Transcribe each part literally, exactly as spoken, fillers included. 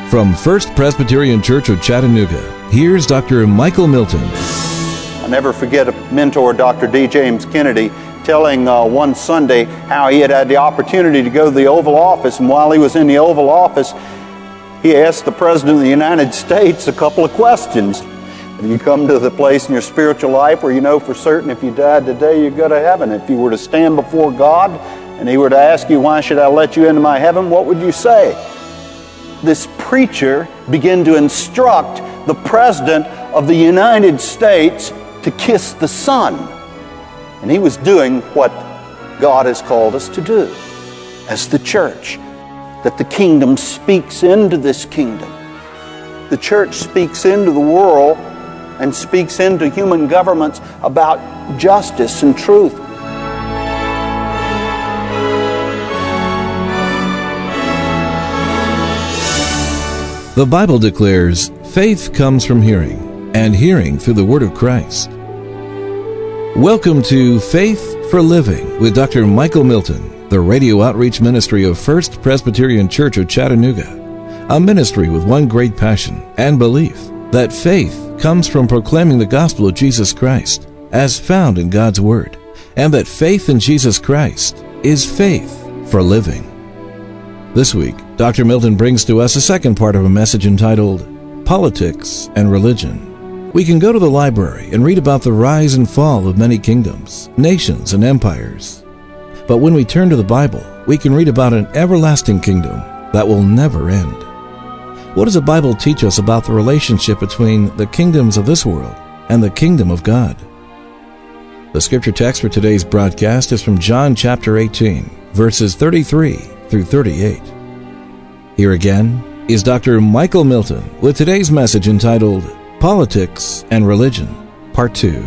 From First Presbyterian Church of Chattanooga, here's Doctor Michael Milton. I'll never forget a mentor, Doctor D. James Kennedy, telling uh, one Sunday how he had had the opportunity to go to the Oval Office, and while he was in the Oval Office, he asked the President of the United States a couple of questions. Have you come to the place in your spiritual life where you know for certain if you died today you go to heaven? If you were to stand before God and He were to ask you, why should I let you into my heaven, what would you say? This preacher began to instruct the President of the United States to kiss the sun. And he was doing what God has called us to do as the church, that the kingdom speaks into this kingdom. The church speaks into the world and speaks into human governments about justice and truth. The Bible declares, faith comes from hearing, and hearing through the Word of Christ. Welcome to Faith for Living with Doctor Michael Milton, the radio outreach ministry of First Presbyterian Church of Chattanooga, a ministry with one great passion and belief that faith comes from proclaiming the gospel of Jesus Christ as found in God's Word, and that faith in Jesus Christ is faith for living. This week, Doctor Milton brings to us a second part of a message entitled Politics and Religion. We can go to the library and read about the rise and fall of many kingdoms, nations, and empires. But when we turn to the Bible, we can read about an everlasting kingdom that will never end. What does the Bible teach us about the relationship between the kingdoms of this world and the kingdom of God? The scripture text for today's broadcast is from John chapter eighteen, verses thirty-three through thirty-eight. Here again is Doctor Michael Milton with today's message entitled Politics and Religion, Part two.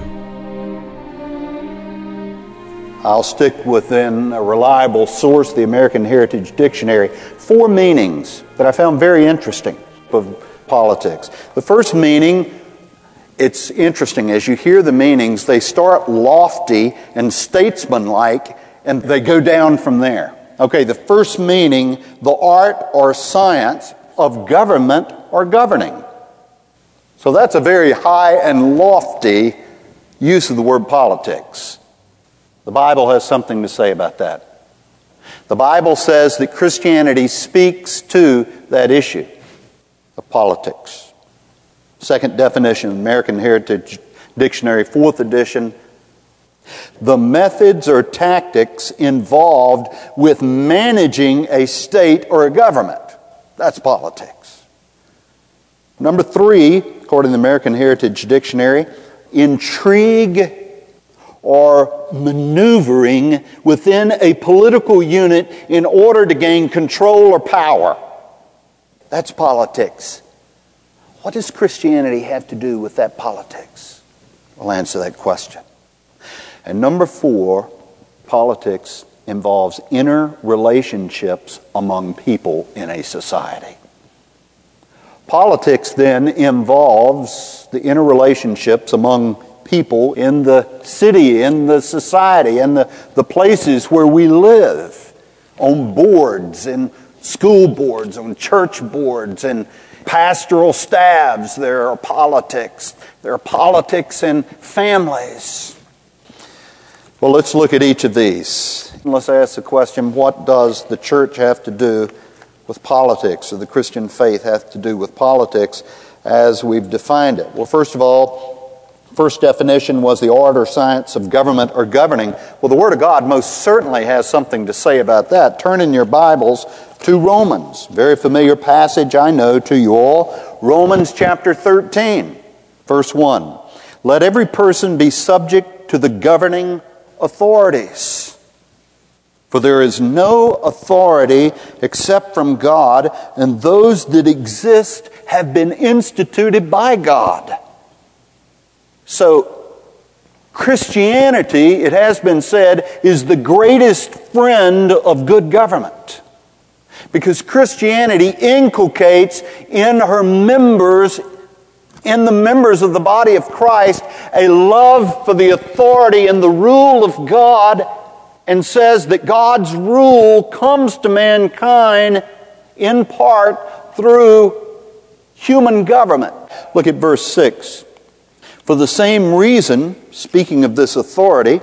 I'll stick within a reliable source, the American Heritage Dictionary. Four meanings that I found very interesting of politics. The first meaning, it's interesting. As you hear the meanings, they start lofty and statesmanlike, and they go down from there. Okay, the first meaning, the art or science of government or governing. So that's a very high and lofty use of the word politics. The Bible has something to say about that. The Bible says that Christianity speaks to that issue of politics. Second definition, American Heritage Dictionary, fourth edition. The methods or tactics involved with managing a state or a government. That's politics. Number three, according to the American Heritage Dictionary, intrigue or maneuvering within a political unit in order to gain control or power. That's politics. What does Christianity have to do with that politics? We'll answer that question. And number four, politics involves inner relationships among people in a society. Politics then involves the inner relationships among people in the city, in the society, in the, the places where we live, on boards, in school boards, on church boards, and pastoral staffs. There are politics. There are politics in families. Well, let's look at each of these. Let's ask the question, what does the church have to do with politics, or the Christian faith have to do with politics as we've defined it? Well, first of all, first definition was the art or science of government or governing. Well, the Word of God most certainly has something to say about that. Turn in your Bibles to Romans. Very familiar passage, I know, to you all. Romans chapter thirteen, verse one. Let every person be subject to the governing authorities. For there is no authority except from God, and those that exist have been instituted by God. So, Christianity, it has been said, is the greatest friend of good government. Because Christianity inculcates in her members, in the members of the body of Christ, a love for the authority and the rule of God, and says that God's rule comes to mankind in part through human government. Look at verse six. For the same reason, speaking of this authority,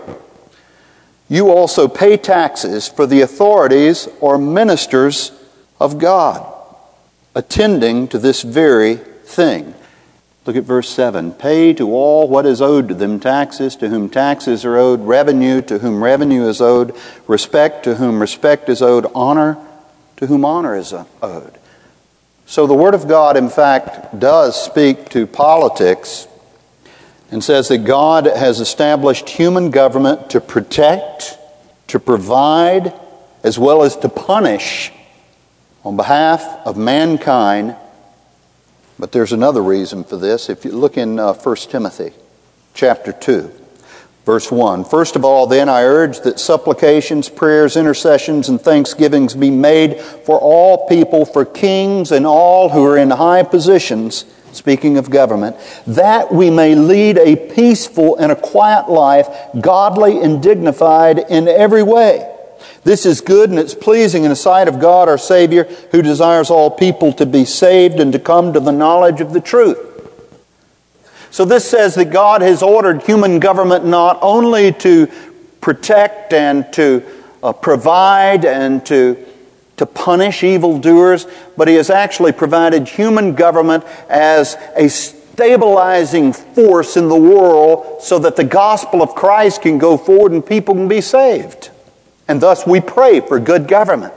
you also pay taxes, for the authorities are ministers of God, attending to this very thing. Look at verse seven. Pay to all what is owed to them, taxes to whom taxes are owed, revenue to whom revenue is owed, respect to whom respect is owed, honor to whom honor is owed. So the Word of God, in fact, does speak to politics and says that God has established human government to protect, to provide, as well as to punish on behalf of mankind. But there's another reason for this. If you look in uh, First Timothy chapter two, verse one. First of all, then, I urge that supplications, prayers, intercessions, and thanksgivings be made for all people, for kings and all who are in high positions, speaking of government, that we may lead a peaceful and a quiet life, godly and dignified in every way. This is good and it's pleasing in the sight of God our Savior, who desires all people to be saved and to come to the knowledge of the truth. So this says that God has ordered human government not only to protect and to uh, provide and to, to punish evildoers, but He has actually provided human government as a stabilizing force in the world so that the gospel of Christ can go forward and people can be saved. And thus we pray for good government.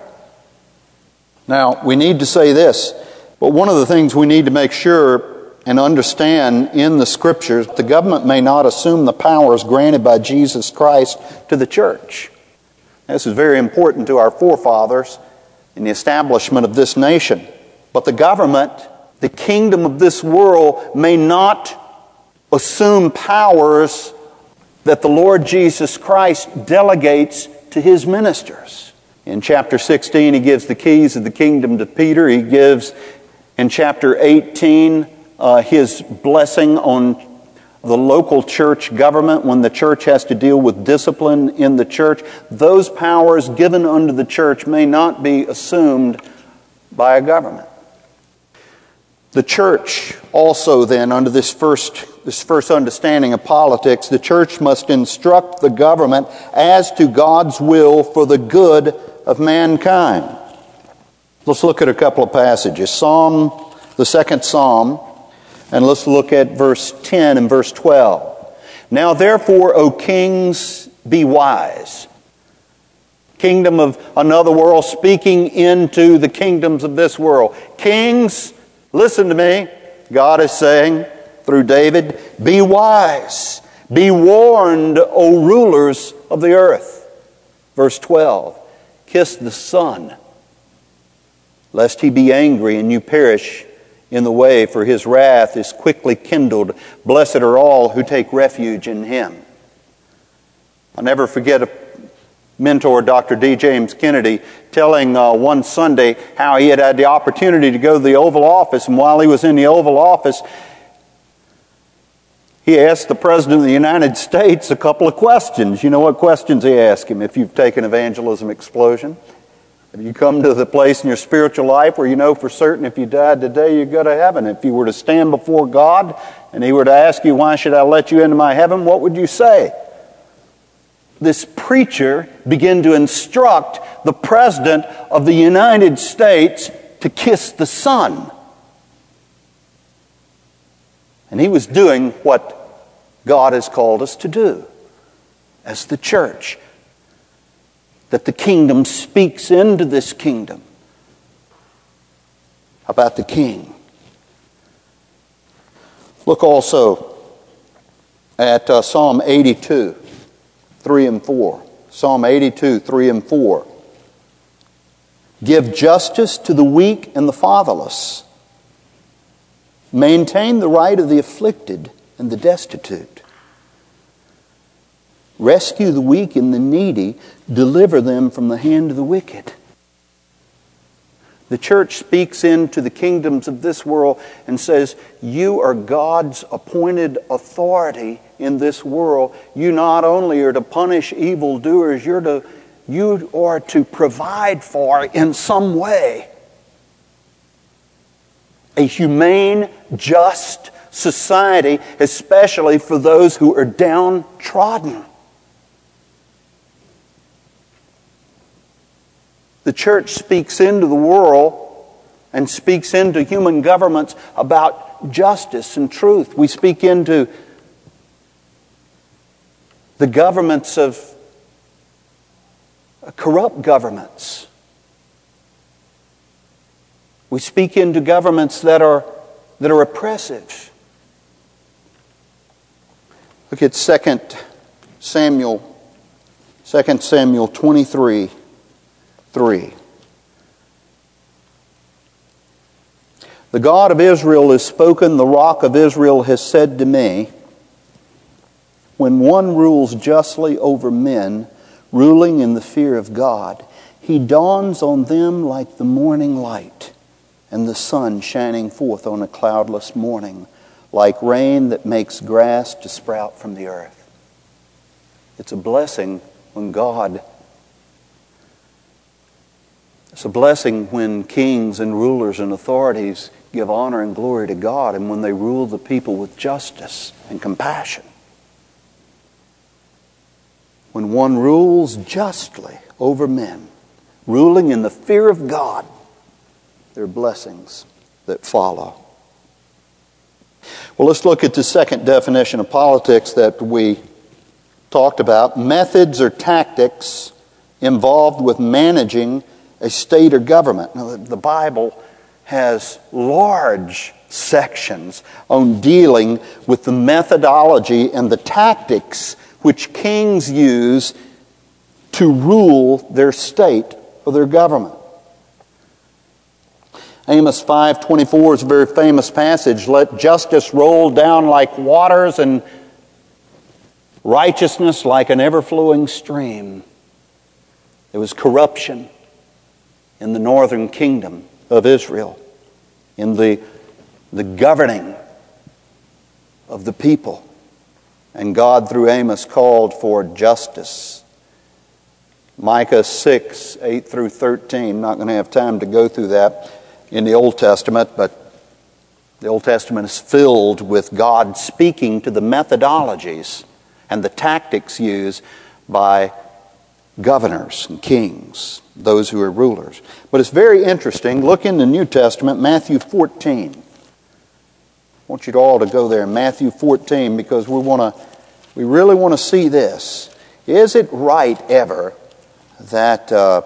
Now, we need to say this, but one of the things we need to make sure and understand in the Scriptures, the government may not assume the powers granted by Jesus Christ to the church. This is very important to our forefathers in the establishment of this nation. But the government, the kingdom of this world, may not assume powers that the Lord Jesus Christ delegates to His ministers. In chapter sixteen, He gives the keys of the kingdom to Peter. He gives, in chapter eighteen, uh, His blessing on the local church government when the church has to deal with discipline in the church. Those powers given unto the church may not be assumed by a government. The church also then, under this first this first understanding of politics, the church must instruct the government as to God's will for the good of mankind. Let's look at a couple of passages. Psalm, the second Psalm, and let's look at verse ten and verse twelve. Now therefore, O kings, be wise. Kingdom of another world speaking into the kingdoms of this world. Kings, listen to me. God is saying through David, be wise. Be warned, O rulers of the earth. Verse twelve, kiss the Son, lest He be angry and you perish in the way, for His wrath is quickly kindled. Blessed are all who take refuge in Him. I'll never forget a mentor, Doctor D. James Kennedy, telling uh, one Sunday how he had had the opportunity to go to the Oval Office, and while he was in the Oval Office, he asked the President of the United States a couple of questions. You know what questions he asked him if you've taken Evangelism Explosion? Have you come to the place in your spiritual life where you know for certain if you died today you go to heaven? If you were to stand before God and He were to ask you, why should I let you into my heaven, what would you say? This preacher began to instruct the President of the United States to kiss the Son. And he was doing what God has called us to do as the church. That the kingdom speaks into this kingdom about the King. Look also at uh, Psalm eighty-two, three and four. Psalm eighty-two, three and four. Give justice to the weak and the fatherless. Maintain the right of the afflicted and the destitute. Rescue the weak and the needy. Deliver them from the hand of the wicked. The church speaks into the kingdoms of this world and says, you are God's appointed authority in this world. You not only are to punish evildoers, you're to, you are to provide for in some way a humane, just society, especially for those who are downtrodden. The church speaks into the world and speaks into human governments about justice and truth. We speak into the governments of corrupt governments. We speak into governments that are that are oppressive. Look at Second Samuel, Second Samuel twenty-three, three. The God of Israel has spoken, the Rock of Israel has said to me, when one rules justly over men, ruling in the fear of God, he dawns on them like the morning light, and the sun shining forth on a cloudless morning, like rain that makes grass to sprout from the earth. It's a blessing when God, it's a blessing when kings and rulers and authorities give honor and glory to God, and when they rule the people with justice and compassion. When one rules justly over men, ruling in the fear of God, there are blessings that follow. Well, let's look at the second definition of politics that we talked about. Methods or tactics involved with managing a state or government. Now, the Bible has large sections on dealing with the methodology and the tactics which kings use to rule their state or their government. Amos five twenty-four is a very famous passage. Let justice roll down like waters and righteousness like an ever-flowing stream. There was corruption in the northern kingdom of Israel, in the, the governing of the people. And God, through Amos, called for justice. Micah six, eight through thirteen. I'm not going to have time to go through that in the Old Testament, but the Old Testament is filled with God speaking to the methodologies and the tactics used by governors and kings, those who are rulers. But it's very interesting. Look in the New Testament, Matthew fourteen. I want you all to go there, Matthew fourteen, because we want to, we really want to see this. Is it right ever that uh,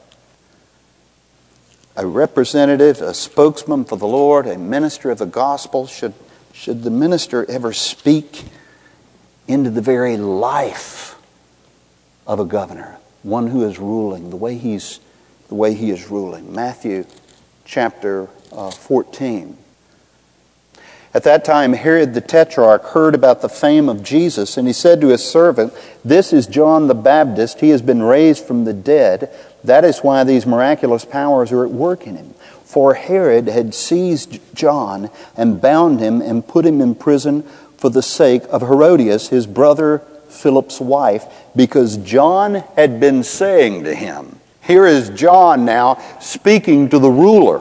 a representative, a spokesman for the Lord, a minister of the gospel, should should the minister ever speak into the very life of a governor, one who is ruling, the way he's the way he is ruling? Matthew chapter uh, fourteen. At that time, Herod the Tetrarch heard about the fame of Jesus, and he said to his servant, "This is John the Baptist. He has been raised from the dead. That is why these miraculous powers are at work in him. For Herod had seized John and bound him and put him in prison for the sake of Herodias, his brother Philip's wife, because John had been saying to him." Here is John now speaking to the ruler.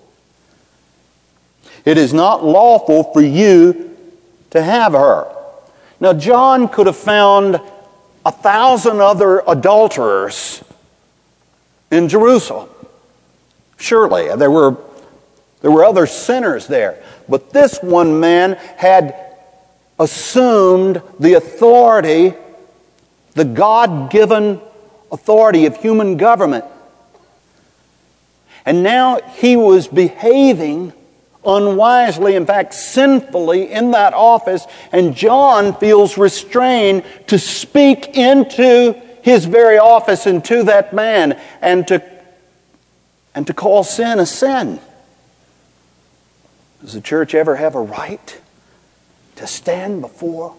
"It is not lawful for you to have her." Now, John could have found a thousand other adulterers in Jerusalem. Surely, there were, there were other sinners there. But this one man had assumed the authority, the God-given authority of human government. And now he was behaving unwisely, in fact, sinfully in that office, and John feels restrained to speak into his very office and to that man, and to, and to call sin a sin. Does the church ever have a right to stand before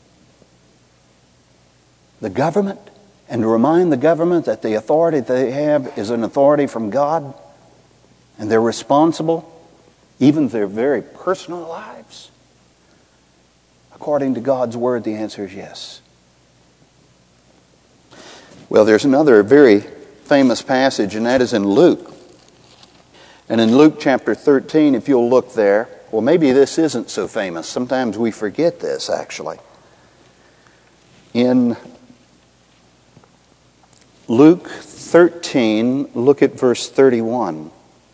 the government and to remind the government that the authority they have is an authority from God, and they're responsible, even their very personal lives? According to God's Word, the answer is yes. Well, there's another very famous passage, and that is in Luke. And in Luke chapter thirteen, if you'll look there, well, maybe this isn't so famous. Sometimes we forget this, actually. In Luke thirteen, look at verse thirty-one.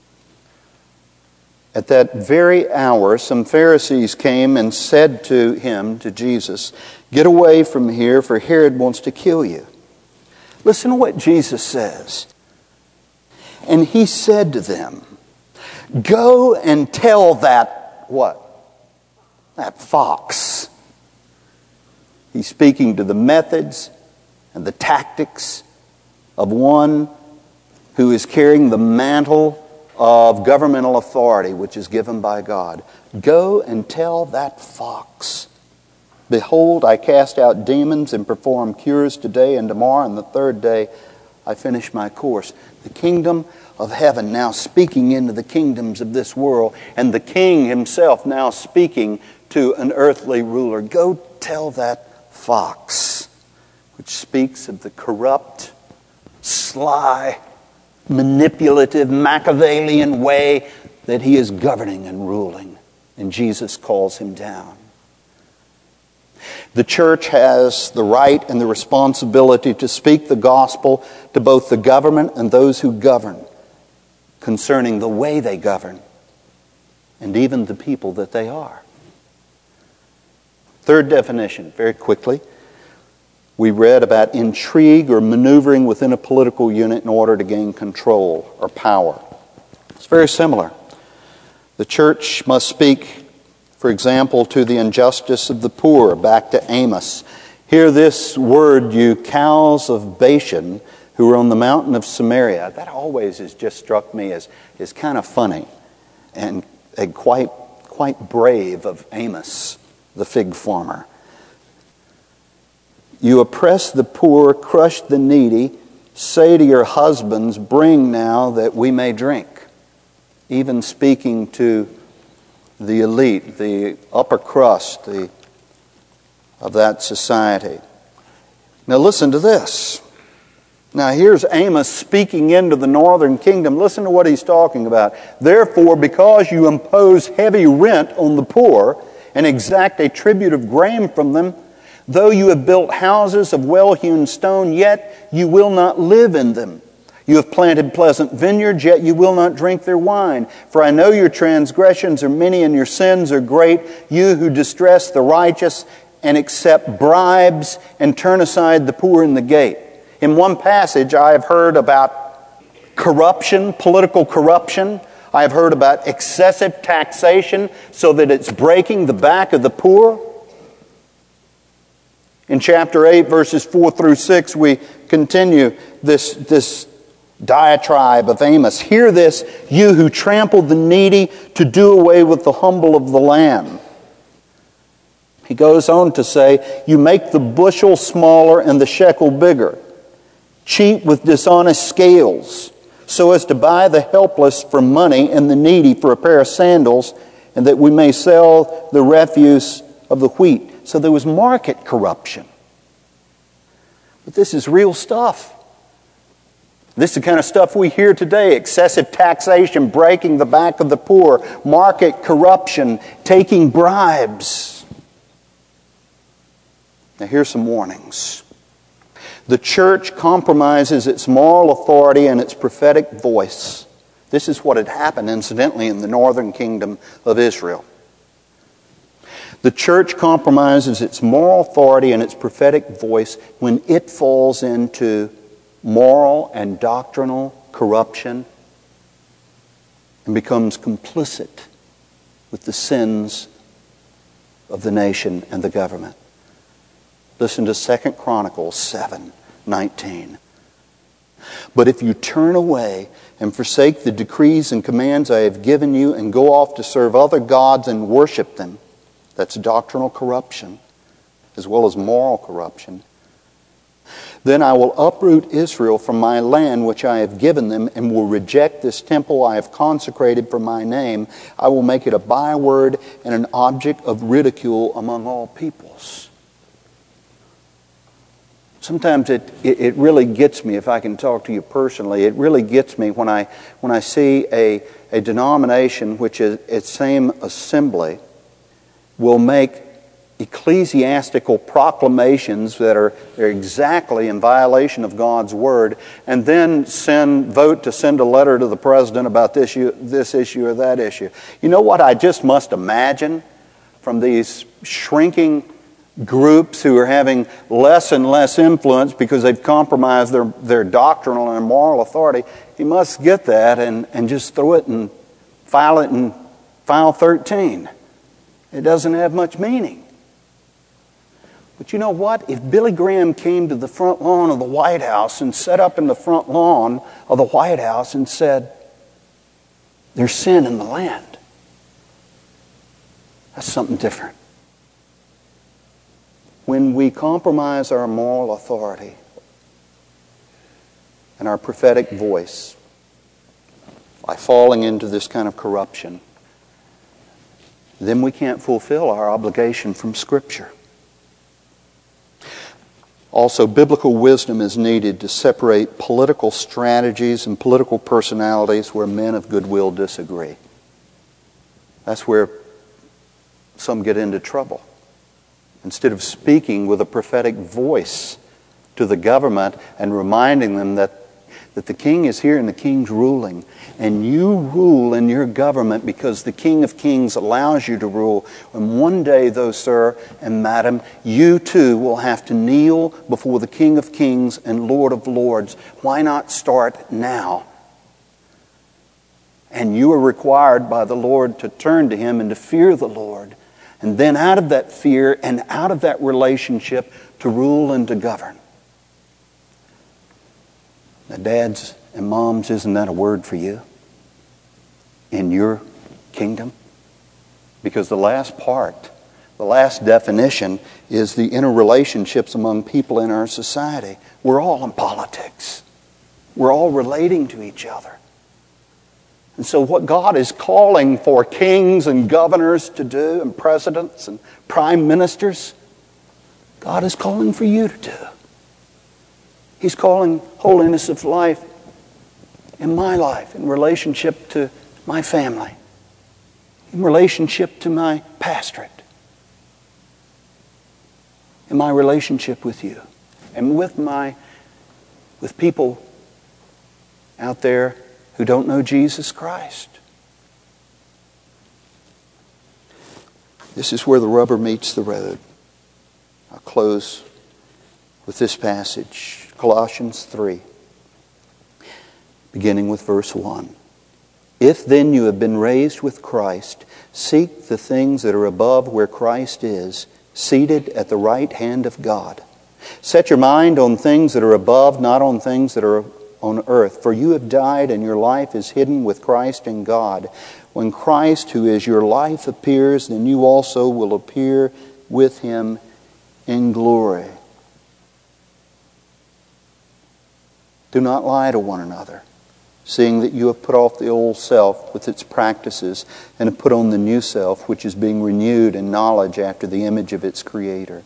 At that very hour, some Pharisees came and said to him, to Jesus, "Get away from here, for Herod wants to kill you." Listen to what Jesus says. And he said to them, "Go and tell that," what? That fox. He's speaking to the methods and the tactics of one who is carrying the mantle of governmental authority which is given by God. "Go and tell that fox, behold, I cast out demons and perform cures today and tomorrow, and the third day I finish my course." The kingdom of heaven now speaking into the kingdoms of this world, and the king himself now speaking to an earthly ruler. Go tell that fox, which speaks of the corrupt, sly, manipulative, Machiavellian way that he is governing and ruling. And Jesus calls him down. The church has the right and the responsibility to speak the gospel to both the government and those who govern concerning the way they govern and even the people that they are. Third definition, very quickly. We read about intrigue or maneuvering within a political unit in order to gain control or power. It's very similar. The church must speak, for example, to the injustice of the poor, back to Amos. Hear this word, you cows of Bashan, who are on the mountain of Samaria. That always has just struck me as, as kind of funny and, and quite, quite brave of Amos, the fig farmer. You oppress the poor, crush the needy, say to your husbands, bring now that we may drink. Even speaking to the elite, the upper crust the, of that society. Now listen to this. Now here's Amos speaking into the northern kingdom. Listen to what he's talking about. Therefore, because you impose heavy rent on the poor and exact a tribute of grain from them, though you have built houses of well-hewn stone, yet you will not live in them. You have planted pleasant vineyards, yet you will not drink their wine. For I know your transgressions are many and your sins are great, you who distress the righteous and accept bribes and turn aside the poor in the gate. In one passage, I have heard about corruption, political corruption. I have heard about excessive taxation so that it's breaking the back of the poor. In chapter eight, verses four through six, we continue this, this diatribe of Amos. Hear this, you who trample the needy to do away with the humble of the land. He goes on to say, you make the bushel smaller and the shekel bigger. Cheat with dishonest scales, so as to buy the helpless for money and the needy for a pair of sandals, and that we may sell the refuse of the wheat. So there was market corruption. But this is real stuff. This is the kind of stuff we hear today. Excessive taxation, breaking the back of the poor, market corruption, taking bribes. Now here's some warnings. The church compromises its moral authority and its prophetic voice. This is what had happened, incidentally, in the northern kingdom of Israel. The church compromises its moral authority and its prophetic voice when it falls into moral and doctrinal corruption and becomes complicit with the sins of the nation and the government. Listen to Second Chronicles seven nineteen. But if you turn away and forsake the decrees and commands I have given you and go off to serve other gods and worship them, that's doctrinal corruption as well as moral corruption, then I will uproot Israel from my land which I have given them and will reject this temple I have consecrated for my name. I will make it a byword and an object of ridicule among all peoples. Sometimes it, it, it really gets me, if I can talk to you personally, it really gets me when I when I see a, a denomination which is its same assembly will make ecclesiastical proclamations that are, are exactly in violation of God's Word, and then send vote to send a letter to the president about this issue, this issue or that issue. You know what I just must imagine from these shrinking groups who are having less and less influence because they've compromised their, their doctrinal and moral authority? You must get that and, and just throw it and file it in file thirteen. It doesn't have much meaning. But you know what? If Billy Graham came to the front lawn of the White House and sat up in the front lawn of the White House and said, "There's sin in the land," that's something different. When we compromise our moral authority and our prophetic voice by falling into this kind of corruption, then we can't fulfill our obligation from Scripture. Also, biblical wisdom is needed to separate political strategies and political personalities where men of goodwill disagree. That's where some get into trouble. Instead of speaking with a prophetic voice to the government and reminding them that, that the king is here and the king's ruling, and you rule in your government because the King of Kings allows you to rule. And one day, though, sir and madam, you too will have to kneel before the King of Kings and Lord of Lords. Why not start now? And you are required by the Lord to turn to Him and to fear the Lord. And then out of that fear and out of that relationship to rule and to govern. Now, dads and moms, isn't that a word for you? In your kingdom? Because the last part, the last definition is the interrelationships among people in our society. We're all in politics. We're all relating to each other. And so what God is calling for kings and governors to do, and presidents and prime ministers, God is calling for you to do. He's calling holiness of life in my life, in relationship to my family, in relationship to my pastorate, in my relationship with you, and with my with people out there who don't know Jesus Christ. This is where the rubber meets the road. I'll close with this passage, Colossians three, beginning with verse one. If then you have been raised with Christ, seek the things that are above where Christ is, seated at the right hand of God. Set your mind on things that are above, not on things that are on earth. For you have died, and your life is hidden with Christ in God. When Christ, who is your life, appears, then you also will appear with Him in glory. Do not lie to one another, seeing that you have put off the old self with its practices, and have put on the new self, which is being renewed in knowledge after the image of its Creator.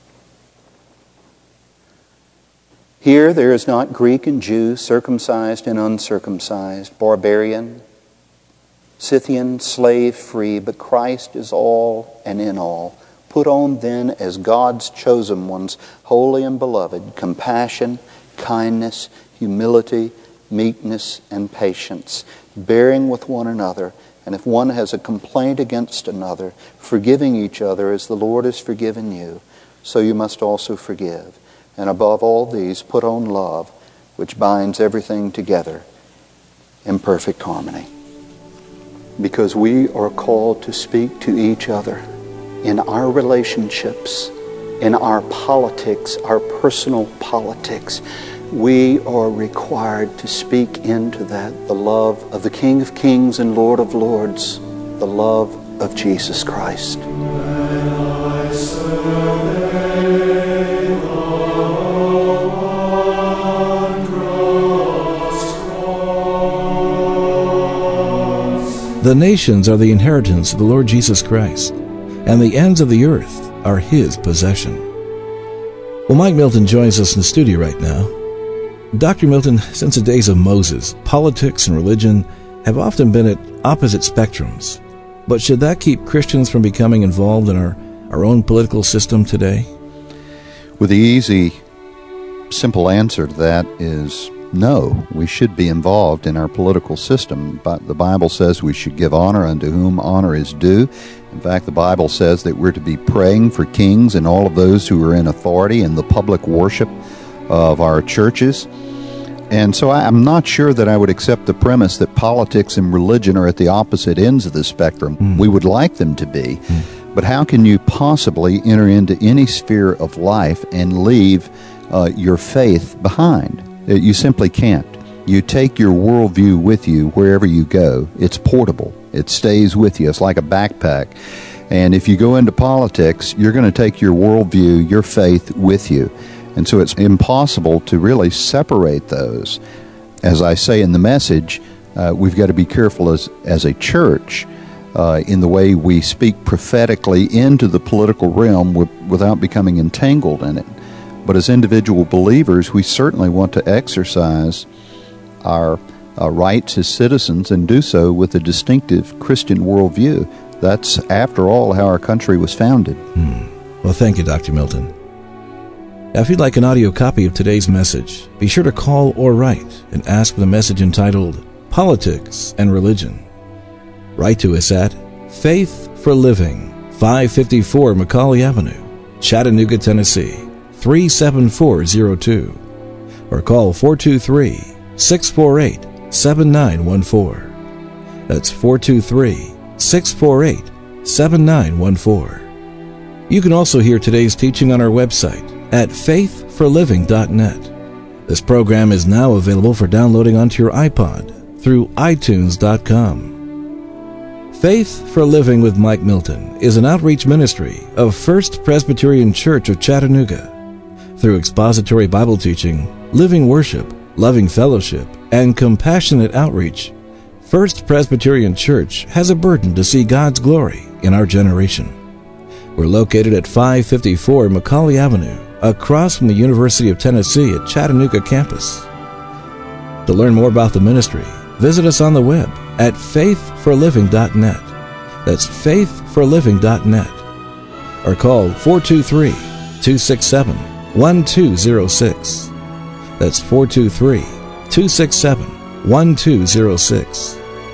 Here there is not Greek and Jew, circumcised and uncircumcised, barbarian, Scythian, slave free, but Christ is all and in all. Put on then as God's chosen ones, holy and beloved, compassion, kindness, humility, meekness, and patience, bearing with one another, and if one has a complaint against another, forgiving each other as the Lord has forgiven you, so you must also forgive. And above all these, put on love, which binds everything together in perfect harmony. Because we are called to speak to each other in our relationships, in our politics, our personal politics. We are required to speak into that the love of the King of Kings and Lord of Lords, the love of Jesus Christ. The nations are the inheritance of the Lord Jesus Christ, and the ends of the earth are His possession. Well, Mike Milton joins us in the studio right now. Doctor Milton, since the days of Moses, politics and religion have often been at opposite spectrums. But should that keep Christians from becoming involved in our, our own political system today? Well, the easy, simple answer to that is no. We should be involved in our political system. But the Bible says we should give honor unto whom honor is due. In fact, the Bible says that we're to be praying for kings and all of those who are in authority in the public worship of our churches. And so I'm not sure that I would accept the premise that politics and religion are at the opposite ends of the spectrum. Mm. We would like them to be. Mm. But how can you possibly enter into any sphere of life and leave uh, your faith behind? You simply can't. You take your worldview with you wherever you go. It's portable. It stays with you. It's like a backpack. And if you go into politics, you're going to take your worldview, your faith with you. And so it's impossible to really separate those. As I say in the message, uh, we've got to be careful as, as a church uh, in the way we speak prophetically into the political realm w- without becoming entangled in it. But as individual believers, we certainly want to exercise our uh, rights as citizens and do so with a distinctive Christian worldview. That's, after all, how our country was founded. Hmm. Well, thank you, Doctor Milton. Now, if you'd like an audio copy of today's message, be sure to call or write and ask for the message entitled Politics and Religion. Write to us at Faith for Living, five fifty-four Macaulay Avenue, Chattanooga, Tennessee, three seven four zero two, or call four two three, six four eight, seven nine one four. That's four two three, six four eight, seven nine one four. You can also hear today's teaching on our website at faith for living dot net. This program is now available for downloading onto your iPod through i tunes dot com. Faith for Living with Mike Milton is an outreach ministry of First Presbyterian Church of Chattanooga. Through expository Bible teaching, living worship, loving fellowship, and compassionate outreach, First Presbyterian Church has a burden to see God's glory in our generation. We're located at five fifty-four Macaulay Avenue, across from the University of Tennessee at Chattanooga campus. To learn more about the ministry, visit us on the web at faith for living dot net. That's faith for living dot net. Or call four two three, two six seven, one two zero six. That's four two three, two six seven, one two zero six.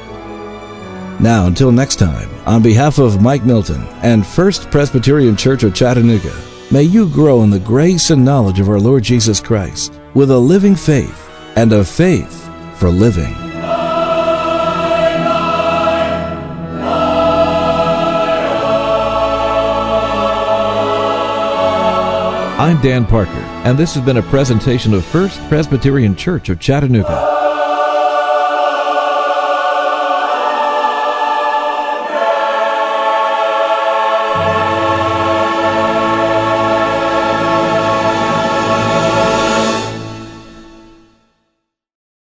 Now, until next time, on behalf of Mike Milton and First Presbyterian Church of Chattanooga, may you grow in the grace and knowledge of our Lord Jesus Christ with a living faith and a faith for living. I'm Dan Parker, and this has been a presentation of First Presbyterian Church of Chattanooga.